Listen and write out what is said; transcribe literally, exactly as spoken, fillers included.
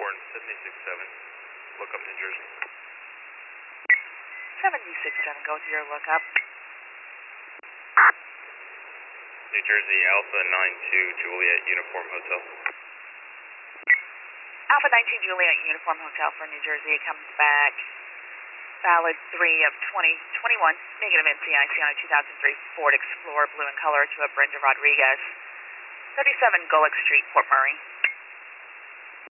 Unicorn seventy-six seven, lookup New Jersey. seventy-six seven, go to your lookup. New Jersey, Alpha nine two, Juliet, Uniform Hotel. Alpha nineteen Juliet, Uniform Hotel for New Jersey. It comes back valid three of twenty twenty-one, negative N C I C on a two thousand three Ford Explorer, blue in color, to a Brenda Rodriguez, thirty-seven Gulick Street, Port Murray.